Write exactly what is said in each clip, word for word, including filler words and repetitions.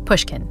Pushkin.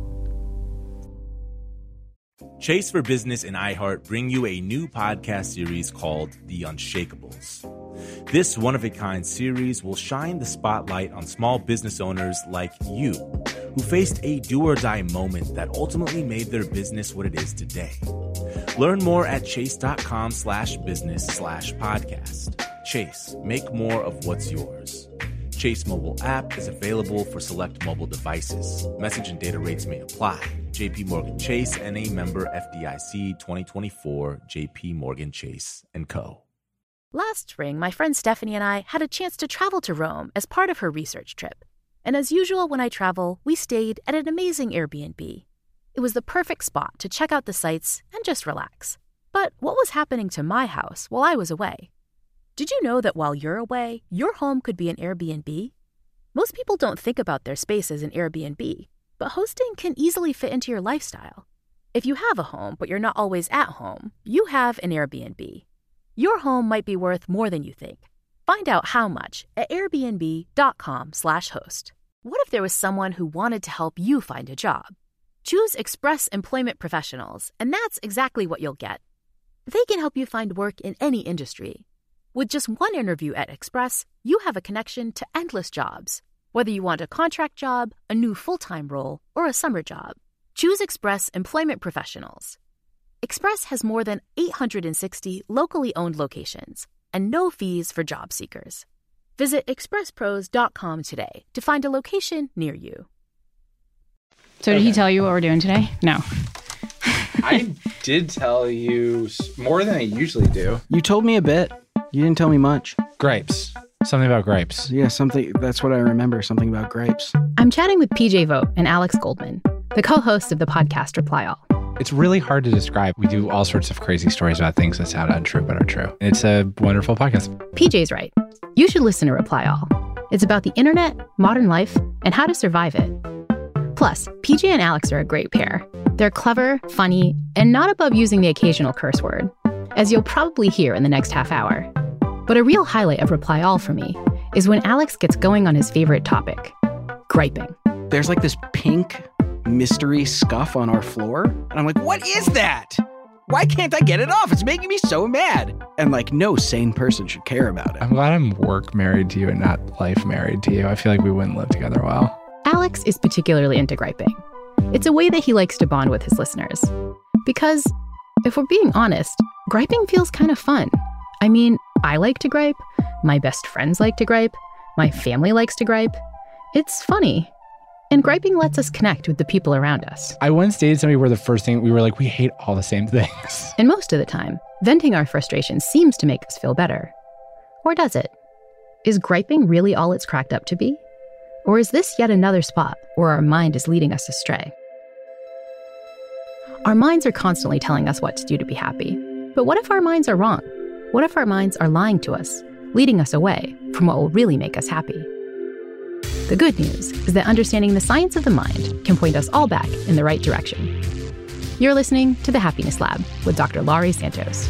Chase for Business and iHeart bring you a new podcast series called The Unshakables. This one-of-a-kind series will shine the spotlight on small business owners like you, who faced a do-or-die moment that ultimately made their business what it is today. Learn more at chase.com slash business slash podcast. Chase, make more of what's yours. Chase mobile app is available for select mobile devices. Message and data rates may apply. J P Morgan Chase, N A member F D I C twenty twenty-four, J P Morgan Chase and Co. Last spring, my friend Stephanie and I had a chance to travel to Rome as part of her research trip. And as usual, when I travel, we stayed at an amazing Airbnb. It was the perfect spot to check out the sights and just relax. But what was happening to my house while I was away? Did you know that while you're away, your home could be an Airbnb? Most people don't think about their space as an Airbnb, but hosting can easily fit into your lifestyle. If you have a home, but you're not always at home, you have an Airbnb. Your home might be worth more than you think. Find out how much at airbnb.com slash host. What if there was someone who wanted to help you find a job? Choose Express Employment Professionals, and that's exactly what you'll get. They can help you find work in any industry. With just one interview at Express, you have a connection to endless jobs. Whether you want a contract job, a new full-time role, or a summer job, choose Express Employment Professionals. Express has more than eight hundred sixty locally owned locations and no fees for job seekers. Visit express pros dot com today to find a location near you. So did okay. he tell you what we're doing today? No. I did tell you more than I usually do. You told me a bit. You didn't tell me much. Grapes. Something about grapes. Yeah, something. That's what I remember. Something about grapes. I'm chatting with P J Vogt and Alex Goldman, the co-hosts of the podcast Reply All. It's really hard to describe. We do all sorts of crazy stories about things that sound untrue but are true. It's a wonderful podcast. P J's right. You should listen to Reply All. It's about the internet, modern life, and how to survive it. Plus, P J and Alex are a great pair. They're clever, funny, and not above using the occasional curse word, as you'll probably hear in the next half hour. But a real highlight of Reply All for me is when Alex gets going on his favorite topic, griping. There's like this pink mystery scuff on our floor. And I'm like, what is that? Why can't I get it off? It's making me so mad. And like, no sane person should care about it. I'm glad I'm work married to you and not life married to you. I feel like we wouldn't live together well. Alex is particularly into griping. It's a way that he likes to bond with his listeners. Because, if we're being honest, griping feels kind of fun. I mean, I like to gripe. My best friends like to gripe. My family likes to gripe. It's funny. And griping lets us connect with the people around us. I once dated somebody where the first thing we were like, we hate all the same things. And most of the time, venting our frustration seems to make us feel better. Or does it? Is griping really all it's cracked up to be? Or is this yet another spot where our mind is leading us astray? Our minds are constantly telling us what to do to be happy. But what if our minds are wrong? What if our minds are lying to us, leading us away from what will really make us happy? The good news is that understanding the science of the mind can point us all back in the right direction. You're listening to The Happiness Lab with Doctor Laurie Santos.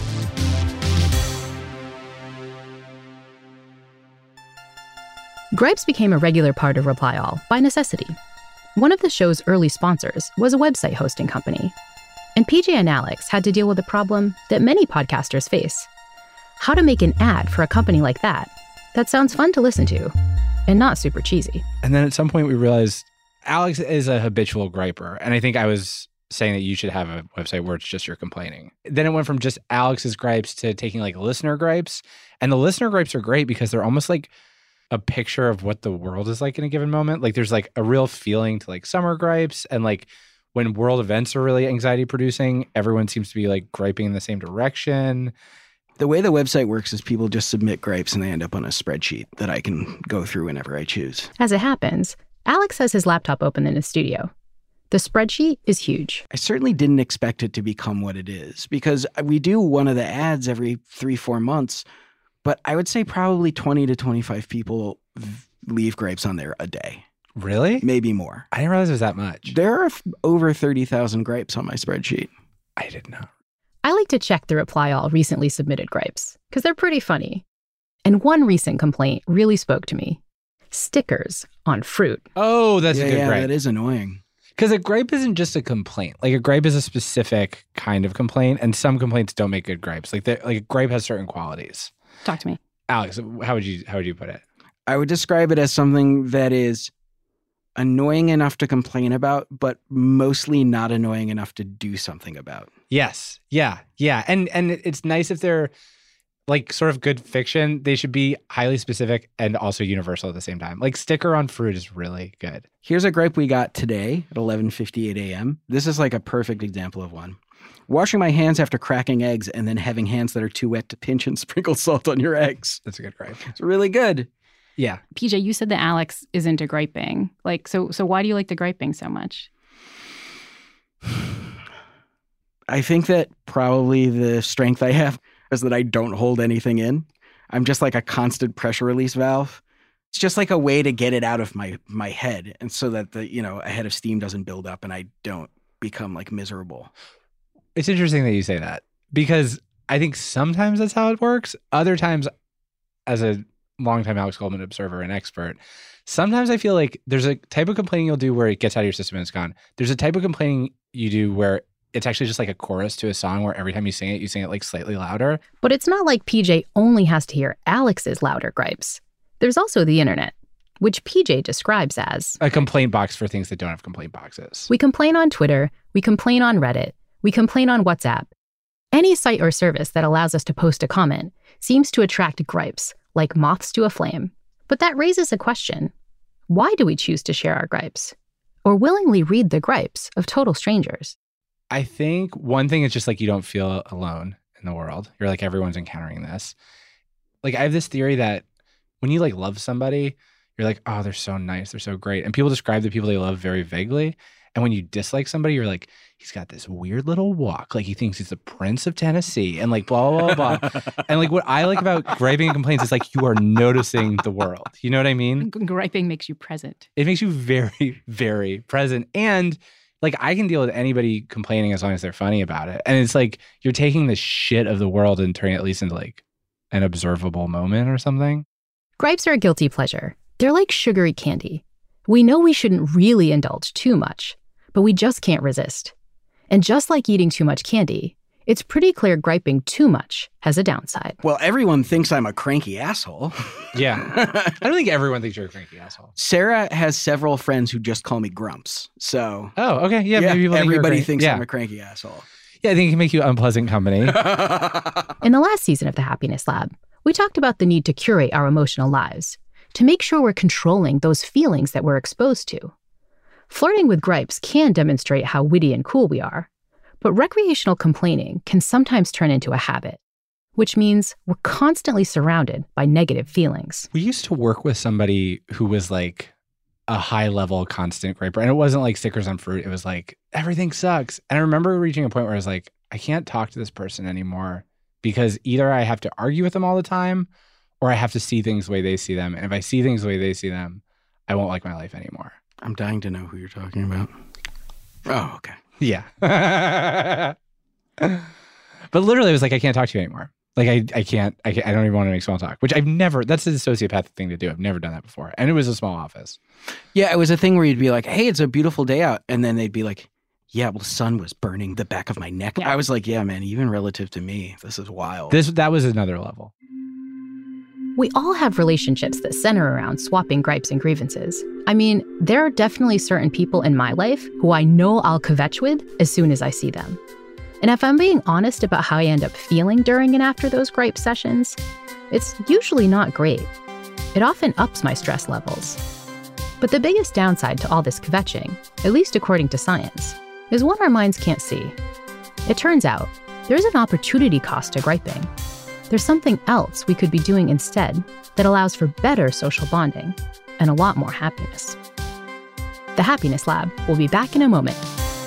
Gripes became a regular part of Reply All by necessity. One of the show's early sponsors was a website hosting company. And P J and Alex had to deal with a problem that many podcasters face. How to make an ad for a company like that that sounds fun to listen to and not super cheesy. And then at some point we realized Alex is a habitual griper. And I think I was saying that you should have a website where it's just you're complaining. Then it went from just Alex's gripes to taking like listener gripes. And the listener gripes are great because they're almost like a picture of what the world is like in a given moment. Like there's like a real feeling to like summer gripes, and like when world events are really anxiety producing, everyone seems to be like griping in the same direction. The way the website works is people just submit gripes and they end up on a spreadsheet that I can go through whenever I choose. As it happens, Alex has his laptop open in his studio. The spreadsheet is huge. I certainly didn't expect it to become what it is because we do one of the ads every three, four months. But I would say probably twenty to twenty-five people leave gripes on there a day. Really? Maybe more. I didn't realize it was that much. There are over thirty thousand gripes on my spreadsheet. I did not. I like to check the Reply All recently submitted gripes because they're pretty funny. And one recent complaint really spoke to me. Stickers on fruit. Oh, that's yeah, a good yeah, gripe. That is annoying. Because a gripe isn't just a complaint. Like a gripe is a specific kind of complaint, and some complaints don't make good gripes. Like the, like a gripe has certain qualities. Talk to me. Alex, how would you how would you put it? I would describe it as something that is annoying enough to complain about, but mostly not annoying enough to do something about. Yes. Yeah. Yeah. And and it's nice if they're like sort of good fiction. They should be highly specific and also universal at the same time. Like Sticker on Fruit is really good. Here's a gripe we got today at eleven fifty-eight a.m. This is like a perfect example of one. Washing my hands after cracking eggs and then having hands that are too wet to pinch and sprinkle salt on your eggs. That's a good gripe. It's really good. Yeah. P J, you said that Alex is into griping. Like, so so why do you like the griping so much? I think that probably the strength I have is that I don't hold anything in. I'm just like a constant pressure release valve. It's just like a way to get it out of my my head, and so that the, you know, a head of steam doesn't build up and I don't become like miserable. It's interesting that you say that, because I think sometimes that's how it works. Other times, as a longtime Alex Goldman observer and expert, sometimes I feel like there's a type of complaining you'll do where it gets out of your system and it's gone. There's a type of complaining you do where it's actually just like a chorus to a song where every time you sing it, you sing it like slightly louder. But it's not like P J only has to hear Alex's louder gripes. There's also the internet, which P J describes as a complaint box for things that don't have complaint boxes. We complain on Twitter, we complain on Reddit, we complain on WhatsApp. Any site or service that allows us to post a comment seems to attract gripes, like moths to a flame. But that raises a question. Why do we choose to share our gripes? Or willingly read the gripes of total strangers? I think one thing is just like you don't feel alone in the world. You're like, everyone's encountering this. Like I have this theory that when you like love somebody, you're like, oh, they're so nice, they're so great. And people describe the people they love very vaguely. And when you dislike somebody, you're like, he's got this weird little walk. Like he thinks he's the Prince of Tennessee and like blah, blah, blah, blah. And like what I like about griping and complaints is like you are noticing the world. You know what I mean? Griping makes you present. It makes you very, very present. And like I can deal with anybody complaining as long as they're funny about it. And it's like you're taking the shit of the world and turning it at least into like an observable moment or something. Gripes are a guilty pleasure. They're like sugary candy. We know we shouldn't really indulge too much, but we just can't resist. And just like eating too much candy, it's pretty clear griping too much has a downside. Well, everyone thinks I'm a cranky asshole. Yeah. I don't think everyone thinks you're a cranky asshole. Sarah has several friends who just call me Grumps. So, oh, okay. Yeah, yeah maybe people think everybody you're thinks yeah. I'm a cranky asshole. Yeah, I think it can make you unpleasant company. In the last season of the Happiness Lab, we talked about the need to curate our emotional lives, to make sure we're controlling those feelings that we're exposed to. Flirting with gripes can demonstrate how witty and cool we are, but recreational complaining can sometimes turn into a habit, which means we're constantly surrounded by negative feelings. We used to work with somebody who was like a high-level constant griper, and it wasn't like Stickers on Fruit. It was like, everything sucks. And I remember reaching a point where I was like, I can't talk to this person anymore because either I have to argue with them all the time or I have to see things the way they see them. And if I see things the way they see them, I won't like my life anymore. I'm dying to know who you're talking about. Oh, okay. Yeah. But literally, it was like, I can't talk to you anymore. Like, I, I can't, I can't, I don't even want to make small talk, which I've never, that's a sociopathic thing to do. I've never done that before. And it was a small office. Yeah, it was a thing where you'd be like, hey, it's a beautiful day out. And then they'd be like, yeah, well, the sun was burning the back of my neck. Yeah. I was like, yeah, man, even relative to me, this is wild. This, that was another level. We all have relationships that center around swapping gripes and grievances. I mean, there are definitely certain people in my life who I know I'll kvetch with as soon as I see them. And if I'm being honest about how I end up feeling during and after those gripe sessions, it's usually not great. It often ups my stress levels. But the biggest downside to all this kvetching, at least according to science, is one our minds can't see. It turns out there's an opportunity cost to griping. There's something else we could be doing instead that allows for better social bonding and a lot more happiness. The Happiness Lab will be back in a moment.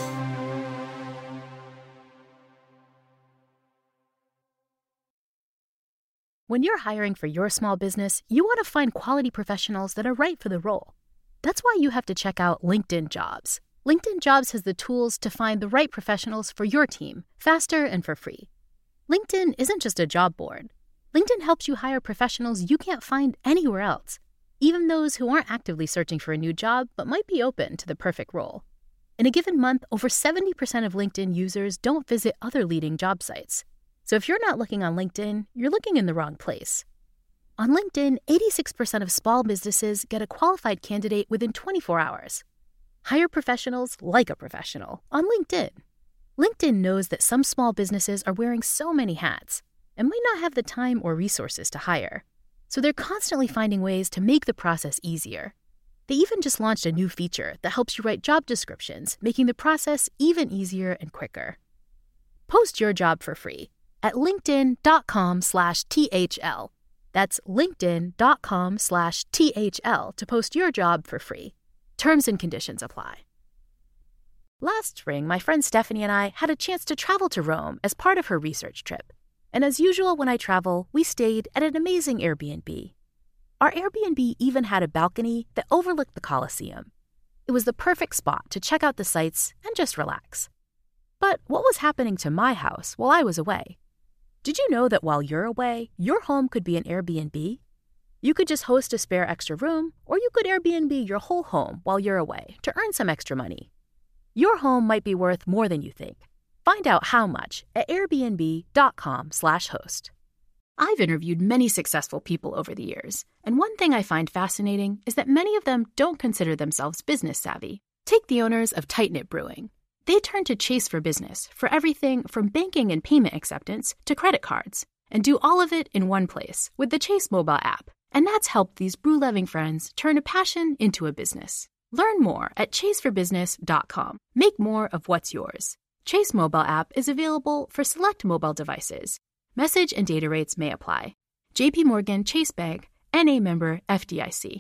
When you're hiring for your small business, you want to find quality professionals that are right for the role. That's why you have to check out LinkedIn Jobs. LinkedIn Jobs has the tools to find the right professionals for your team, faster and for free. LinkedIn isn't just a job board. LinkedIn helps you hire professionals you can't find anywhere else, even those who aren't actively searching for a new job but might be open to the perfect role. In a given month, over seventy percent of LinkedIn users don't visit other leading job sites. So if you're not looking on LinkedIn, you're looking in the wrong place. On LinkedIn, eighty-six percent of small businesses get a qualified candidate within twenty-four hours. Hire professionals like a professional on LinkedIn. LinkedIn knows that some small businesses are wearing so many hats and might not have the time or resources to hire. So they're constantly finding ways to make the process easier. They even just launched a new feature that helps you write job descriptions, making the process even easier and quicker. Post your job for free at linkedin.com slash THL. That's linkedin.com slash THL to post your job for free. Terms and conditions apply. Last spring, my friend Stephanie and I had a chance to travel to Rome as part of her research trip. And as usual, when I travel, we stayed at an amazing Airbnb. Our Airbnb even had a balcony that overlooked the Colosseum. It was the perfect spot to check out the sights and just relax. But what was happening to my house while I was away? Did you know that while you're away, your home could be an Airbnb? You could just host a spare extra room, or you could Airbnb your whole home while you're away to earn some extra money. Your home might be worth more than you think. Find out how much at airbnb.com slash host. I've interviewed many successful people over the years, and one thing I find fascinating is that many of them don't consider themselves business savvy. Take the owners of Tight Knit Brewing. They turn to Chase for Business for everything from banking and payment acceptance to credit cards, and do all of it in one place with the Chase mobile app. And that's helped these brew-loving friends turn a passion into a business. Learn more at chase for business dot com. Make more of what's yours. Chase mobile app is available for select mobile devices. Message and data rates may apply. J P Morgan Chase Bank, N A member F D I C.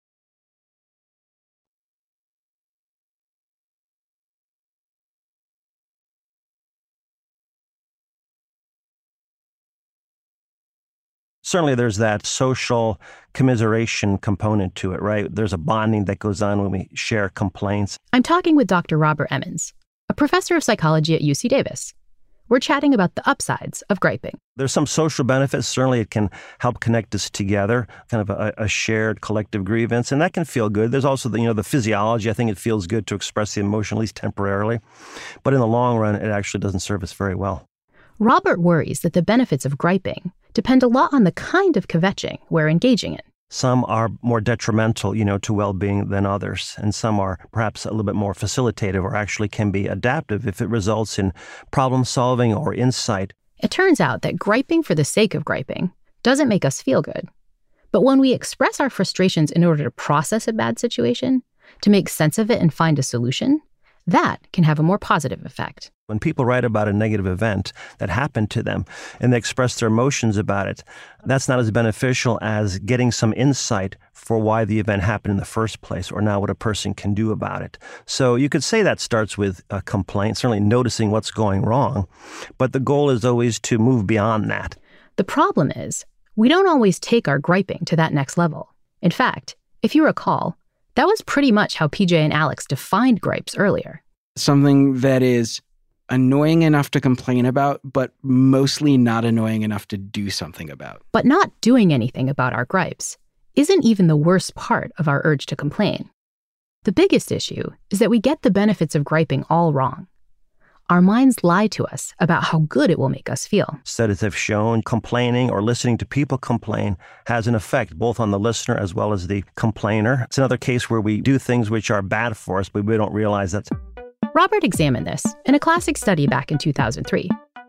Certainly there's that social commiseration component to it, right? There's a bonding that goes on when we share complaints. I'm talking with Doctor Robert Emmons, a professor of psychology at U C Davis. We're chatting about the upsides of griping. There's some social benefits. Certainly it can help connect us together, kind of a, a shared collective grievance, and that can feel good. There's also the, you know, the physiology. I think it feels good to express the emotion, at least temporarily. But in the long run, it actually doesn't serve us very well. Robert worries that the benefits of griping depend a lot on the kind of kvetching we're engaging in. Some are more detrimental, you know, to well-being than others, and some are perhaps a little bit more facilitative or actually can be adaptive if it results in problem-solving or insight. It turns out that griping for the sake of griping doesn't make us feel good. But when we express our frustrations in order to process a bad situation, to make sense of it and find a solution, that can have a more positive effect. When people write about a negative event that happened to them and they express their emotions about it, that's not as beneficial as getting some insight for why the event happened in the first place, or now what a person can do about it. So you could say that starts with a complaint, certainly noticing what's going wrong, but the goal is always to move beyond that. The problem is, we don't always take our griping to that next level. In fact, if you recall, that was pretty much how P J and Alex defined gripes earlier. Something that is annoying enough to complain about, but mostly not annoying enough to do something about. But not doing anything about our gripes isn't even the worst part of our urge to complain. The biggest issue is that we get the benefits of griping all wrong. Our minds lie to us about how good it will make us feel. Studies have shown complaining or listening to people complain has an effect both on the listener as well as the complainer. It's another case where we do things which are bad for us, but we don't realize that. Robert examined this in a classic study back in two thousand three.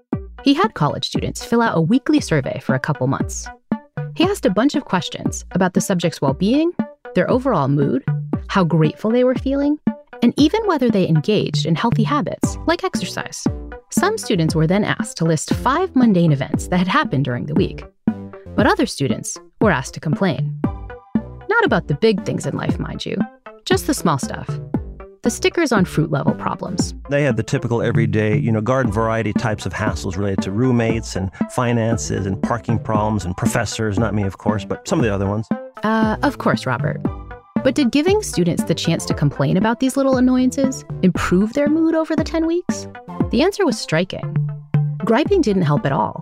He had college students fill out a weekly survey for a couple months. He asked a bunch of questions about the subject's well-being, their overall mood, how grateful they were feeling, and even whether they engaged in healthy habits like exercise. Some students were then asked to list five mundane events that had happened during the week. But other students were asked to complain. Not about the big things in life, mind you, just the small stuff. The stickers on fruit level problems. They had the typical everyday, you know, garden variety types of hassles related to roommates and finances and parking problems and professors, not me, of course, but some of the other ones. Uh, of course, Robert. But did giving students the chance to complain about these little annoyances improve their mood over the ten weeks? The answer was striking. Griping didn't help at all.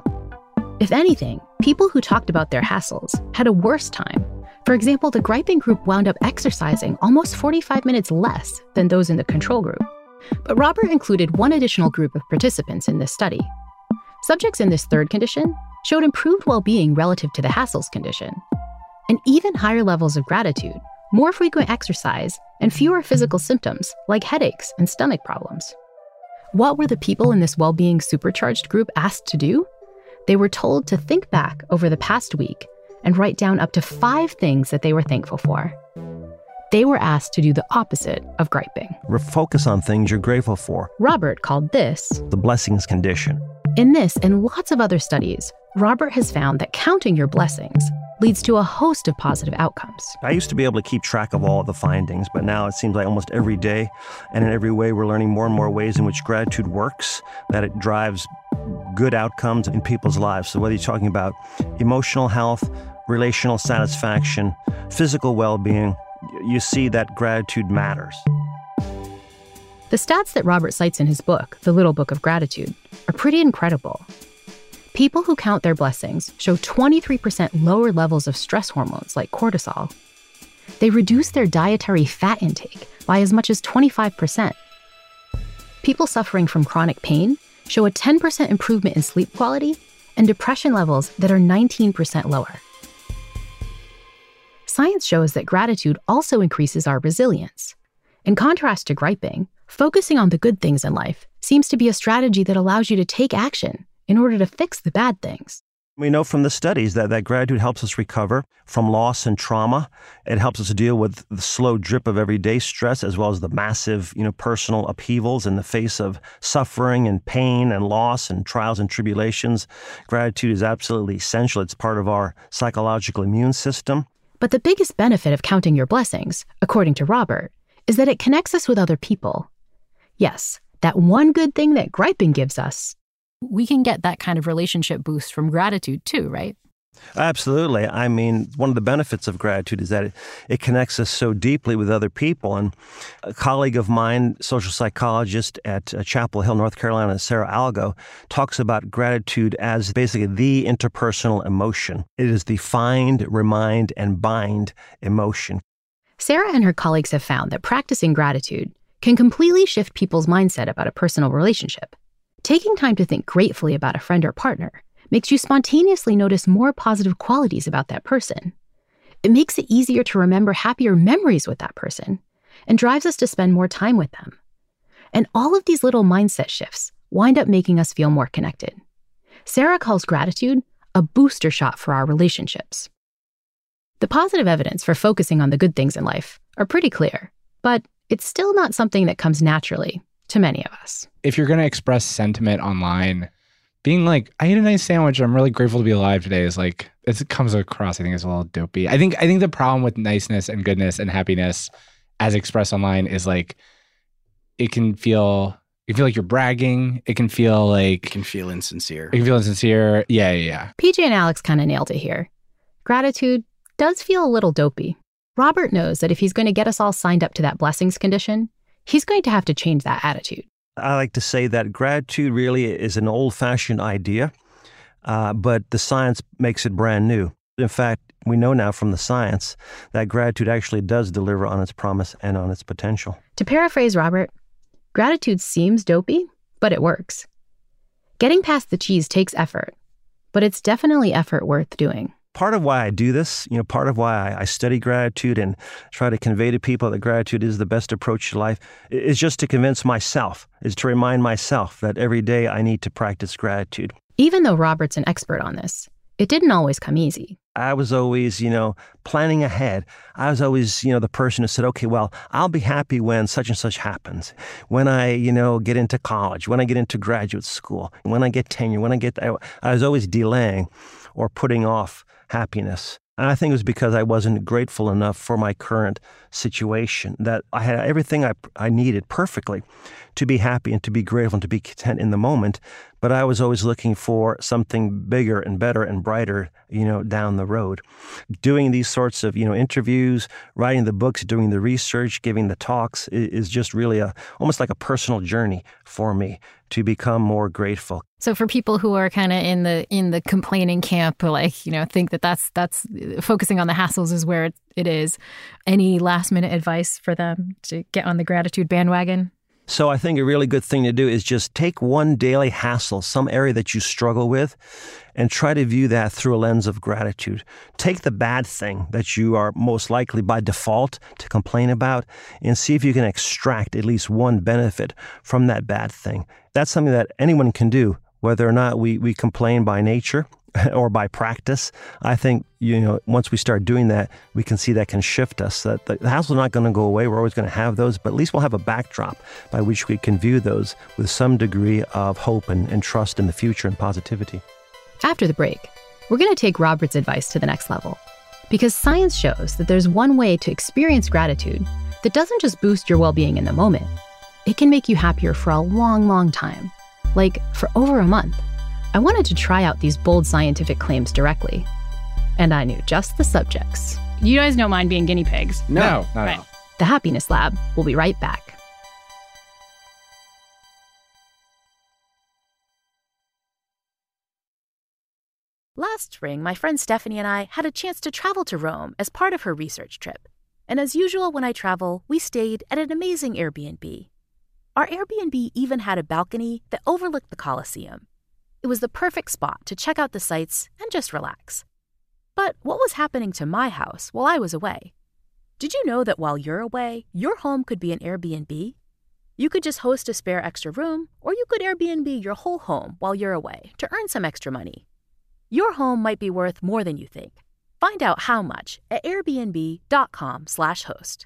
If anything, people who talked about their hassles had a worse time. For example, the griping group wound up exercising almost forty-five minutes less than those in the control group. But Robert included one additional group of participants in this study. Subjects in this third condition showed improved well-being relative to the Hassel's condition, and even higher levels of gratitude, more frequent exercise, and fewer physical symptoms like headaches and stomach problems. What were the people in this well-being supercharged group asked to do? They were told to think back over the past week and write down up to five things that they were thankful for. They were asked to do the opposite of griping. Focus on things you're grateful for. Robert called this the blessings condition. In this and lots of other studies, Robert has found that counting your blessings leads to a host of positive outcomes. I used to be able to keep track of all of the findings, but now it seems like almost every day and in every way we're learning more and more ways in which gratitude works, that it drives good outcomes in people's lives. So whether you're talking about emotional health, relational satisfaction, physical well-being, you see that gratitude matters. The stats that Robert cites in his book, The Little Book of Gratitude, are pretty incredible. People who count their blessings show twenty-three percent lower levels of stress hormones like cortisol. They reduce their dietary fat intake by as much as twenty-five percent. People suffering from chronic pain show a ten percent improvement in sleep quality and depression levels that are nineteen percent lower. Science shows that gratitude also increases our resilience. In contrast to griping, focusing on the good things in life seems to be a strategy that allows you to take action in order to fix the bad things. We know from the studies that, that gratitude helps us recover from loss and trauma. It helps us deal with the slow drip of everyday stress, as well as the massive, you know, personal upheavals in the face of suffering and pain and loss and trials and tribulations. Gratitude is absolutely essential. It's part of our psychological immune system. But the biggest benefit of counting your blessings, according to Robert, is that it connects us with other people. Yes, that one good thing that griping gives us. We can get that kind of relationship boost from gratitude too, right? Absolutely. I mean, one of the benefits of gratitude is that it, it connects us so deeply with other people. And a colleague of mine, social psychologist at Chapel Hill, North Carolina, Sarah Algo, talks about gratitude as basically the interpersonal emotion. It is the find, remind, and bind emotion. Sarah and her colleagues have found that practicing gratitude can completely shift people's mindset about a personal relationship. Taking time to think gratefully about a friend or partner makes you spontaneously notice more positive qualities about that person. It makes it easier to remember happier memories with that person and drives us to spend more time with them. And all of these little mindset shifts wind up making us feel more connected. Sarah calls gratitude a booster shot for our relationships. The positive evidence for focusing on the good things in life are pretty clear, but it's still not something that comes naturally to many of us. If you're going to express sentiment online, being like, I ate a nice sandwich, I'm really grateful to be alive today, is like, it comes across, I think, as a little dopey. I think I think the problem with niceness and goodness and happiness as expressed online is like, it can feel, it can feel like you're bragging. It can feel like... It can feel insincere. It can feel insincere. Yeah, yeah, yeah. P J and Alex kind of nailed it here. Gratitude does feel a little dopey. Robert knows that if he's going to get us all signed up to that blessings condition, he's going to have to change that attitude. I like to say that gratitude really is an old-fashioned idea, uh, but the science makes it brand new. In fact, we know now from the science that gratitude actually does deliver on its promise and on its potential. To paraphrase Robert, gratitude seems dopey, but it works. Getting past the cheese takes effort, but it's definitely effort worth doing. Part of why I do this, you know, part of why I, I study gratitude and try to convey to people that gratitude is the best approach to life is just to convince myself, is to remind myself that every day I need to practice gratitude. Even though Robert's an expert on this, it didn't always come easy. I was always, you know, planning ahead. I was always, you know, the person who said, okay, well, I'll be happy when such and such happens. When I, you know, get into college, when I get into graduate school, when I get tenure, when I get, I, I was always delaying or putting off happiness. And I think it was because I wasn't grateful enough for my current situation, that I had everything I, I needed perfectly to be happy and to be grateful and to be content in the moment. But I was always looking for something bigger and better and brighter, you know, down the road. Doing these sorts of, you know, interviews, writing the books, doing the research, giving the talks is just really a almost like a personal journey for me to become more grateful. So for people who are kind of in the in the complaining camp, like, you know, think that that's that's focusing on the hassles is where it, it is. Any last minute advice for them to get on the gratitude bandwagon? So I think a really good thing to do is just take one daily hassle, some area that you struggle with, and try to view that through a lens of gratitude. Take the bad thing that you are most likely by default to complain about and see if you can extract at least one benefit from that bad thing. That's something that anyone can do, whether or not we, we complain by nature or by practice. I think, you know, once we start doing that, we can see that can shift us. That the hassles are not going to go away. We're always going to have those, but at least we'll have a backdrop by which we can view those with some degree of hope and, and trust in the future and positivity. After the break, we're going to take Robert's advice to the next level, because science shows that there's one way to experience gratitude that doesn't just boost your well-being in the moment. It can make you happier for a long, long time, like for over a month. I wanted to try out these bold scientific claims directly, and I knew just the subjects. You guys don't mind being guinea pigs? No, no not right. at all. The Happiness Lab will be right back. Last spring, my friend Stephanie and I had a chance to travel to Rome as part of her research trip. And as usual, when I travel, we stayed at an amazing Airbnb. Our Airbnb even had a balcony that overlooked the Colosseum. It was the perfect spot to check out the sights and just relax. But what was happening to my house while I was away? Did you know that while you're away, your home could be an Airbnb? You could just host a spare extra room, or you could Airbnb your whole home while you're away to earn some extra money. Your home might be worth more than you think. Find out how much at airbnb.com slash host.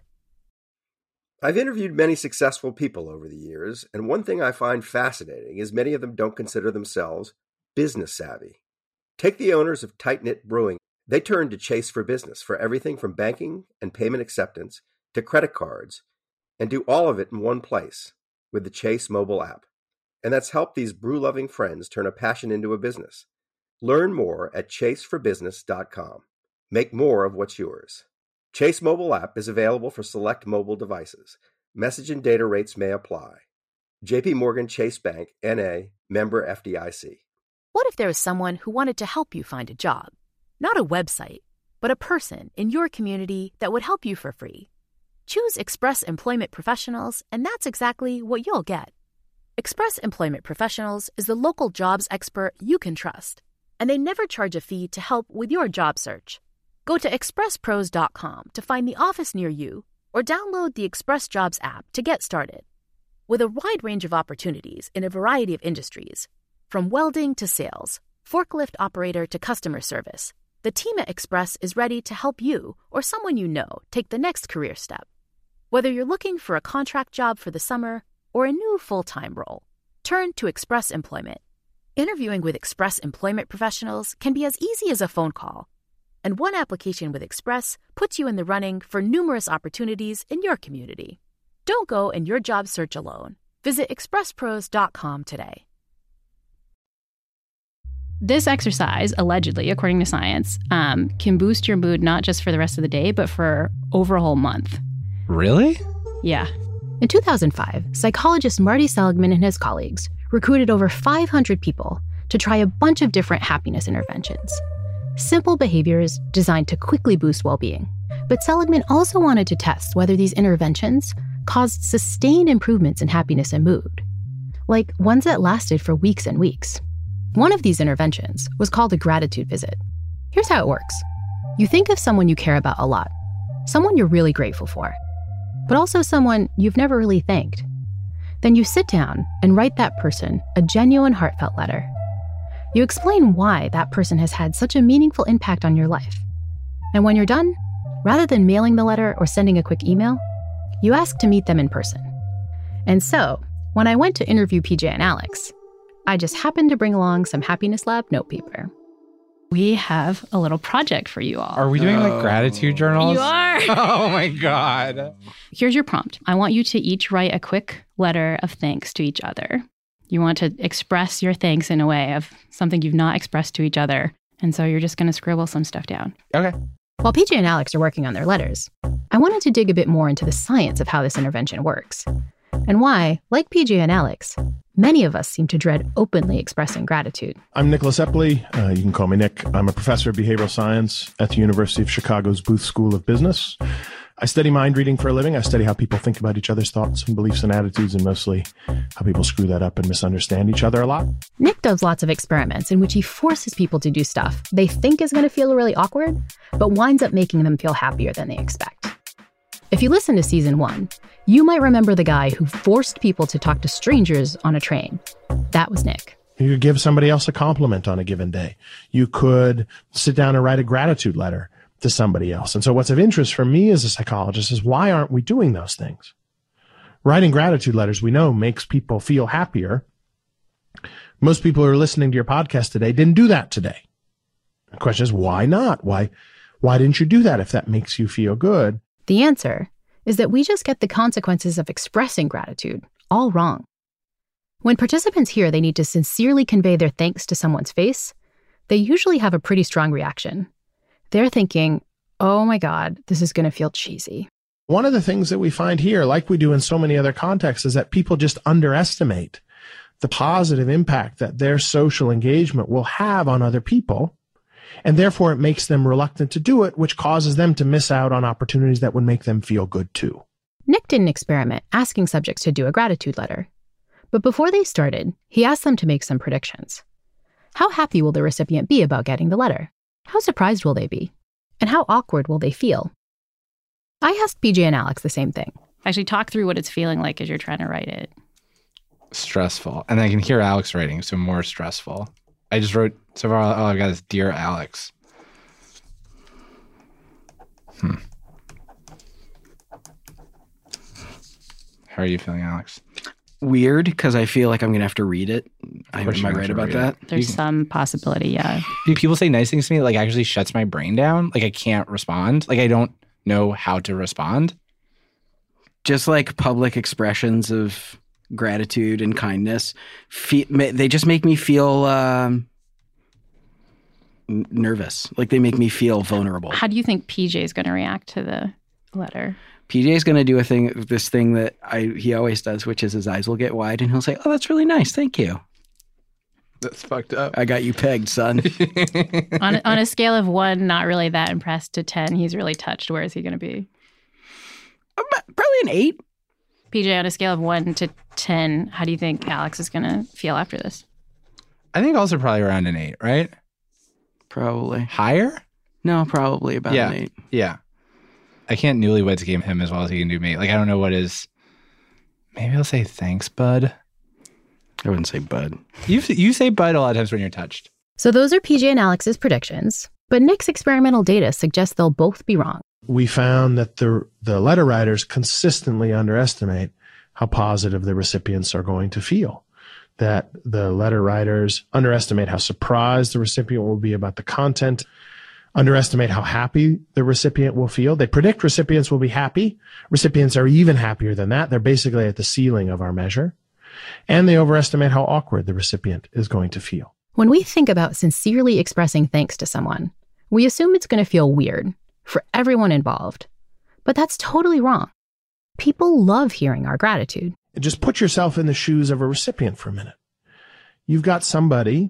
I've interviewed many successful people over the years, and one thing I find fascinating is many of them don't consider themselves business savvy. Take the owners of Tight Knit Brewing. They turned to Chase for business for everything from banking and payment acceptance to credit cards, and do all of it in one place with the Chase mobile app. And that's helped these brew-loving friends turn a passion into a business. Learn more at chase for business dot com. Make more of what's yours. Chase mobile app is available for select mobile devices. Message and data rates may apply. J P Morgan Chase Bank, N A, member F D I C. What if there was someone who wanted to help you find a job? Not a website, but a person in your community that would help you for free. Choose Express Employment Professionals, and that's exactly what you'll get. Express Employment Professionals is the local jobs expert you can trust, and they never charge a fee to help with your job search. Go to express pros dot com to find the office near you, or download the Express Jobs app to get started. With a wide range of opportunities in a variety of industries, from welding to sales, forklift operator to customer service, the team at Express is ready to help you or someone you know take the next career step. Whether you're looking for a contract job for the summer or a new full-time role, turn to Express Employment. Interviewing with Express Employment Professionals can be as easy as a phone call, and one application with Express puts you in the running for numerous opportunities in your community. Don't go in your job search alone. Visit express pros dot com today. This exercise, allegedly, according to science, um, can boost your mood not just for the rest of the day, but for over a whole month. Really? Yeah. In two thousand five, psychologist Marty Seligman and his colleagues recruited over five hundred people to try a bunch of different happiness interventions. Simple behaviors designed to quickly boost well-being. But Seligman also wanted to test whether these interventions caused sustained improvements in happiness and mood, like ones that lasted for weeks and weeks. One of these interventions was called a gratitude visit. Here's how it works. You think of someone you care about a lot, someone you're really grateful for, but also someone you've never really thanked. Then you sit down and write that person a genuine, heartfelt letter. You explain why that person has had such a meaningful impact on your life. And when you're done, rather than mailing the letter or sending a quick email, you ask to meet them in person. And so, when I went to interview P J and Alex, I just happened to bring along some Happiness Lab notepaper. We have a little project for you all. Are we doing like gratitude journals? You are. Oh my God. Here's your prompt. I want you to each write a quick letter of thanks to each other. You want to express your thanks in a way of something you've not expressed to each other. And so you're just going to scribble some stuff down. Okay. While P J and Alex are working on their letters, I wanted to dig a bit more into the science of how this intervention works, and why, like P J and Alex, many of us seem to dread openly expressing gratitude. I'm Nicholas Epley. Uh, you can call me Nick. I'm a professor of behavioral science at the University of Chicago's Booth School of Business. I study mind reading for a living. I study how people think about each other's thoughts and beliefs and attitudes, and mostly how people screw that up and misunderstand each other a lot. Nick does lots of experiments in which he forces people to do stuff they think is going to feel really awkward, but winds up making them feel happier than they expect. If you listen to season one, you might remember the guy who forced people to talk to strangers on a train. That was Nick. You could give somebody else a compliment on a given day. You could sit down and write a gratitude letter to somebody else. And so what's of interest for me as a psychologist is, why aren't we doing those things? Writing gratitude letters, we know, makes people feel happier. Most people who are listening to your podcast today didn't do that today. The question is, why not? Why, why didn't you do that if that makes you feel good? The answer is that we just get the consequences of expressing gratitude all wrong. When participants hear they need to sincerely convey their thanks to someone's face, they usually have a pretty strong reaction. They're thinking, oh my God, this is going to feel cheesy. One of the things that we find here, like we do in so many other contexts, is that people just underestimate the positive impact that their social engagement will have on other people. And therefore, it makes them reluctant to do it, which causes them to miss out on opportunities that would make them feel good too. Nick did an experiment asking subjects to do a gratitude letter. But before they started, he asked them to make some predictions. How happy will the recipient be about getting the letter? How surprised will they be? And how awkward will they feel? I asked P J and Alex the same thing. Actually, talk through what it's feeling like as you're trying to write it. Stressful. And I can hear Alex writing, so more stressful. I just wrote, so far all I've got is Dear Alex. Hmm. How are you feeling, Alex? Weird, because I feel like I'm going to have to read it. I, am you're I gonna right have to about read that? it. There's You- some possibility, yeah. Do people say nice things to me that like actually shuts my brain down? Like I can't respond. Like I don't know how to respond. Just like public expressions of gratitude and kindness, fe- ma- they just make me feel um, n- nervous. Like they make me feel vulnerable. How do you think P J is going to react to the letter? P J is going to do a thing, this thing that I he always does, which is his eyes will get wide and he'll say, "Oh, that's really nice. Thank you. That's fucked up. I got you pegged, son." on, a, on a scale of one, not really that impressed, to ten, he's really touched. Where is he going to be? Probably an eight. P J, on a scale of one to ten, how do you think Alex is going to feel after this? I think also probably around an eight, right? Probably. Higher? No, probably about Yeah. an eight. Yeah. I can't newlyweds game him as well as he can do me. Like I don't know what is. Maybe I'll say thanks, bud. I wouldn't say bud. You you say bud a lot of times when you're touched. So those are P J and Alex's predictions, but Nick's experimental data suggests they'll both be wrong. We found that the the letter writers consistently underestimate how positive the recipients are going to feel. That the letter writers underestimate how surprised the recipient will be about the content, underestimate how happy the recipient will feel. They predict recipients will be happy. Recipients are even happier than that. They're basically at the ceiling of our measure. And they overestimate how awkward the recipient is going to feel. When we think about sincerely expressing thanks to someone, we assume it's going to feel weird for everyone involved. But that's totally wrong. People love hearing our gratitude. Just put yourself in the shoes of a recipient for a minute. You've got somebody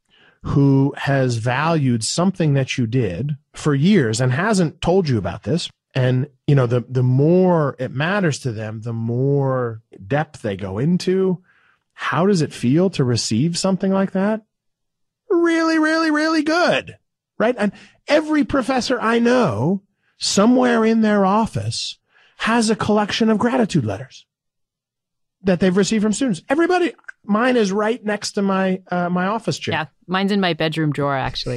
who has valued something that you did for years and hasn't told you about this. And, you know, the, the more it matters to them, the more depth they go into. How does it feel to receive something like that? Really, really, really good. Right? And every professor I know, somewhere in their office, has a collection of gratitude letters that they've received from students. Everybody, mine is right next to my uh, my office chair. Yeah, mine's in my bedroom drawer, actually.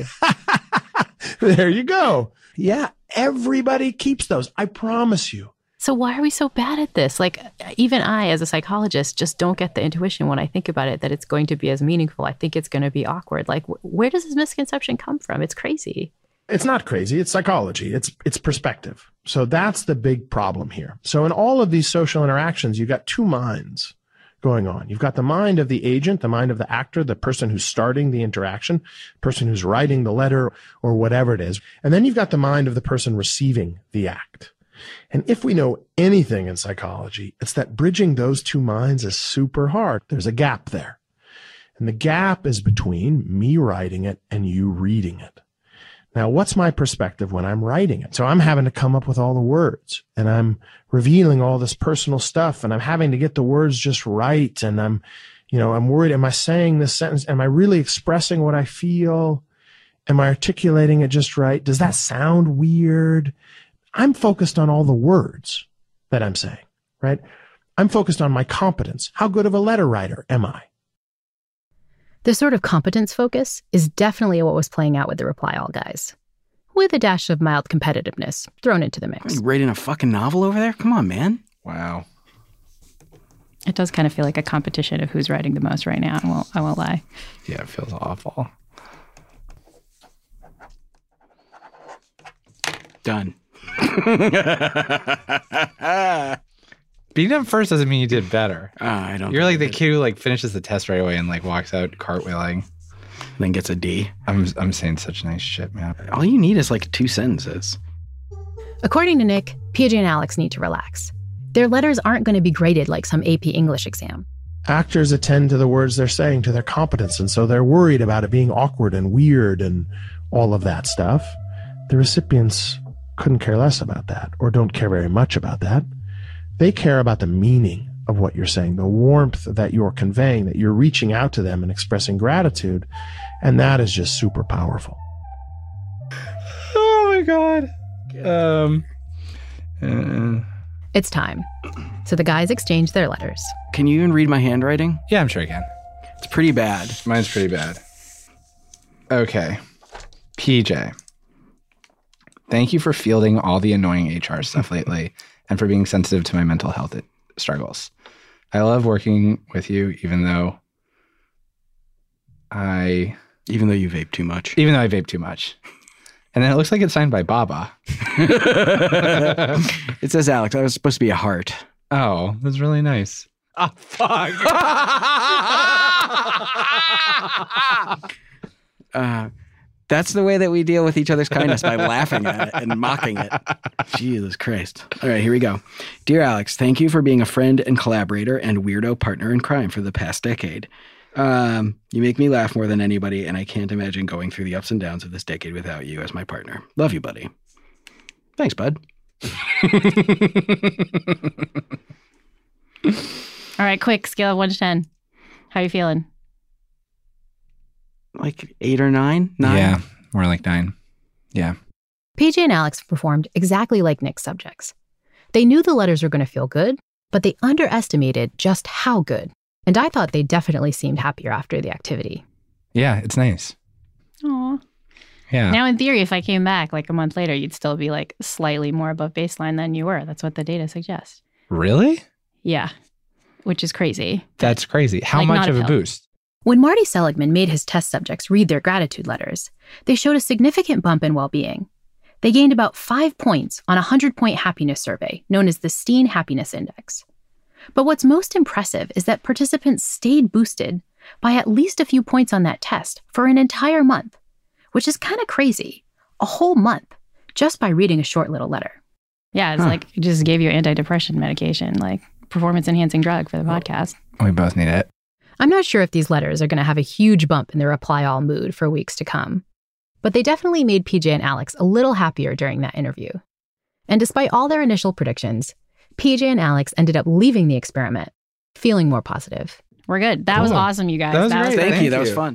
There you go. Yeah, everybody keeps those. I promise you. So why are we so bad at this? Like, even I, as a psychologist, just don't get the intuition when I think about it that it's going to be as meaningful. I think it's going to be awkward. Like, wh- where does this misconception come from? It's crazy. It's not crazy. It's psychology. It's it's perspective. So that's the big problem here. So in all of these social interactions, you've got two minds going on. You've got the mind of the agent, the mind of the actor, the person who's starting the interaction, person who's writing the letter or whatever it is. And then you've got the mind of the person receiving the act. And if we know anything in psychology, it's that bridging those two minds is super hard. There's a gap there. And the gap is between me writing it and you reading it. Now, what's my perspective when I'm writing it? So I'm having to come up with all the words, and I'm revealing all this personal stuff, and I'm having to get the words just right. And I'm, you know, I'm worried, am I saying this sentence? Am I really expressing what I feel? Am I articulating it just right? Does that sound weird? I'm focused on all the words that I'm saying, right? I'm focused on my competence. How good of a letter writer am I? This sort of competence focus is definitely what was playing out with the Reply All guys, with a dash of mild competitiveness thrown into the mix. Are you writing a fucking novel over there? Come on, man. Wow. It does kind of feel like a competition of who's writing the most right now. I won't, I won't lie. Yeah, it feels awful. Done. Being done first doesn't mean you did better. Uh, I don't. You're like the kid who like finishes the test right away and like walks out cartwheeling. Then gets a D. I'm I'm saying such nice shit, man. All you need is like two sentences. According to Nick, P J and Alex need to relax. Their letters aren't going to be graded like some A P English exam. Actors attend to the words they're saying, to their competence, and so they're worried about it being awkward and weird and all of that stuff. The recipients couldn't care less about that, or don't care very much about that. They care about the meaning of what you're saying, the warmth that you're conveying, that you're reaching out to them and expressing gratitude, and that is just super powerful. Oh my God. Um. Uh, It's time. So the guys exchange their letters. Can you even read my handwriting? yeah, I'm sure I can. It's pretty bad. Mine's pretty bad. Okay. P J. Thank you for fielding all the annoying H R stuff lately and for being sensitive to my mental health struggles. I love working with you, even though I... Even though you vape too much. Even though I vape too much. And then it looks like it's signed by Baba. It says Alex. I was supposed to be a heart. Oh, that's really nice. Oh, fuck. uh, that's the way that we deal with each other's kindness, by laughing at it and mocking it. Jesus Christ. All right, here we go. Dear Alex, thank you for being a friend and collaborator and weirdo partner in crime for the past decade. Um, you make me laugh more than anybody, and I can't imagine going through the ups and downs of this decade without you as my partner. Love you, buddy. Thanks, bud. All right, quick, scale of one to ten. How are you feeling? Like eight or nine? Nine? Yeah, more like nine. Yeah. P J and Alex performed exactly like Nick's subjects. They knew the letters were going to feel good, but they underestimated just how good. And I thought they definitely seemed happier after the activity. Yeah, it's nice. Aw. Yeah. Now, in theory, if I came back like a month later, you'd still be like slightly more above baseline than you were. That's what the data suggests. Really? Yeah, which is crazy. That's crazy. How Like, much not of a a pill. boost? When Marty Seligman made his test subjects read their gratitude letters, they showed a significant bump in well-being. They gained about five points on a hundred-point happiness survey known as the Steen Happiness Index. But what's most impressive is that participants stayed boosted by at least a few points on that test for an entire month, which is kind of crazy. A whole month, just by reading a short little letter. Yeah, it's Huh. like it just gave you antidepressant medication, like performance-enhancing drug for the podcast. We both need it. I'm not sure if these letters are going to have a huge bump in their reply all mood for weeks to come, but they definitely made P J and Alex a little happier during that interview. And despite all their initial predictions, P J and Alex ended up leaving the experiment feeling more positive. We're good. That was Cool. awesome, you guys. That was great. Thank, Thank you. That was you. fun.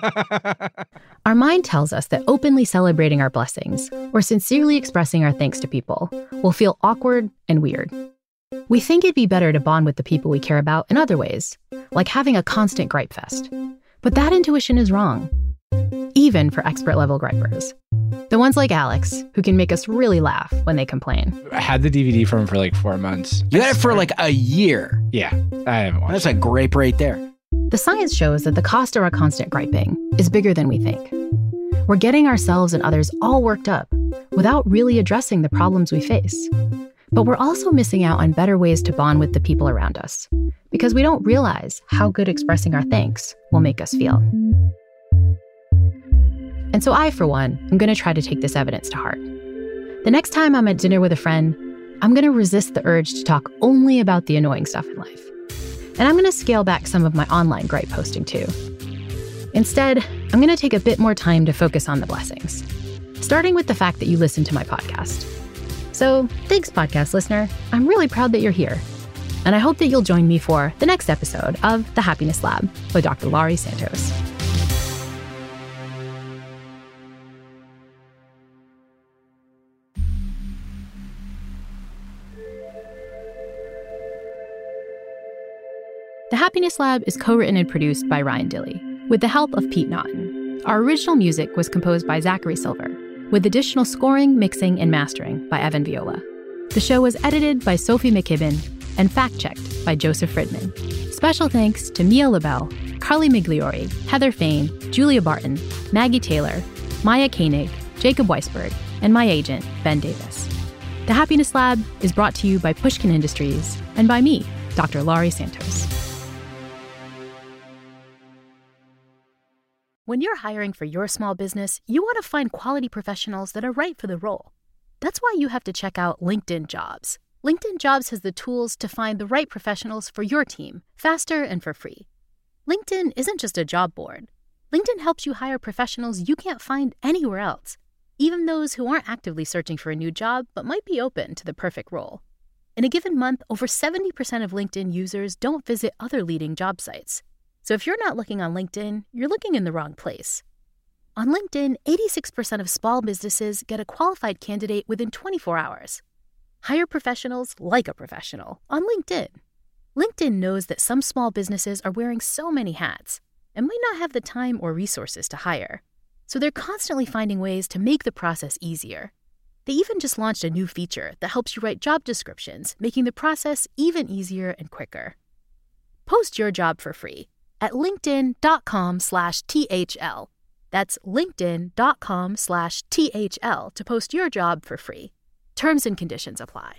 Our mind tells us that openly celebrating our blessings or sincerely expressing our thanks to people will feel awkward and weird. We think it'd be better to bond with the people we care about in other ways, like having a constant gripe fest. But that intuition is wrong, even for expert-level gripers. The ones like Alex, who can make us really laugh when they complain. I had the D V D from him for like four months. You had it for like a year. Yeah, I haven't watched That's a grape right there. The science shows that the cost of our constant griping is bigger than we think. We're getting ourselves and others all worked up without really addressing the problems we face. But we're also missing out on better ways to bond with the people around us because we don't realize how good expressing our thanks will make us feel. And so I, for one, am going to try to take this evidence to heart. The next time I'm at dinner with a friend, I'm going to resist the urge to talk only about the annoying stuff in life. And I'm going to scale back some of my online gripe posting too. Instead, I'm going to take a bit more time to focus on the blessings. starting with the fact that you listen to my podcast. So thanks, podcast listener. I'm really proud that you're here. And I hope that you'll join me for the next episode of The Happiness Lab with Doctor Laurie Santos. The Happiness Lab is co-written and produced by Ryan Dilley, with the help of Pete Naughton. Our original music was composed by Zachary Silver, with additional scoring, mixing, and mastering by Evan Viola. The show was edited by Sophie McKibben and fact-checked by Joseph Fridman. Special thanks to Mia LaBelle, Carly Migliori, Heather Fain, Julia Barton, Maggie Taylor, Maya Koenig, Jacob Weisberg, and my agent, Ben Davis. The Happiness Lab is brought to you by Pushkin Industries and by me, Doctor Laurie Santos. When you're hiring for your small business, you want to find quality professionals that are right for the role. That's why you have to check out LinkedIn Jobs. LinkedIn Jobs has the tools to find the right professionals for your team, faster and for free. LinkedIn isn't just a job board. LinkedIn helps you hire professionals you can't find anywhere else, even those who aren't actively searching for a new job but might be open to the perfect role. In a given month, over seventy percent of LinkedIn users don't visit other leading job sites. So if you're not looking on LinkedIn, you're looking in the wrong place. On LinkedIn, eighty-six percent of small businesses get a qualified candidate within twenty-four hours. Hire professionals like a professional on LinkedIn. LinkedIn knows that some small businesses are wearing so many hats and might not have the time or resources to hire. So they're constantly finding ways to make the process easier. They even just launched a new feature that helps you write job descriptions, making the process even easier and quicker. Post your job for free at linkedin.com slash THL. That's linkedin.com slash THL to post your job for free. Terms and conditions apply.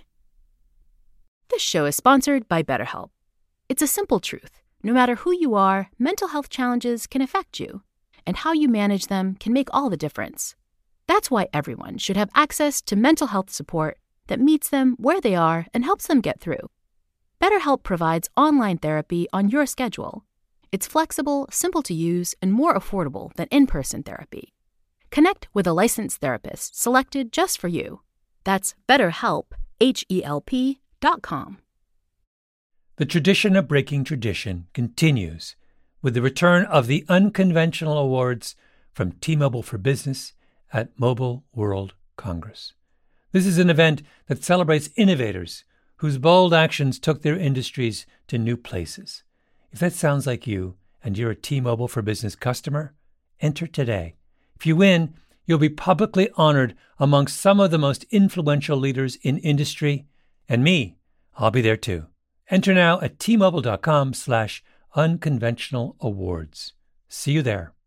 This show is sponsored by BetterHelp. It's a simple truth. No matter who you are, mental health challenges can affect you, and how you manage them can make all the difference. That's why everyone should have access to mental health support that meets them where they are and helps them get through. BetterHelp provides online therapy on your schedule. It's flexible, simple to use, and more affordable than in-person therapy. Connect with a licensed therapist selected just for you. That's BetterHelp, H E L P dot com. The tradition of breaking tradition continues with the return of the Unconventional Awards from T-Mobile for Business at Mobile World Congress. This is an event that celebrates innovators whose bold actions took their industries to new places. If that sounds like you and you're a T-Mobile for Business customer, enter today. If you win, you'll be publicly honored amongst some of the most influential leaders in industry. And me, I'll be there too. Enter now at T-Mobile.com slash unconventional awards. See you there.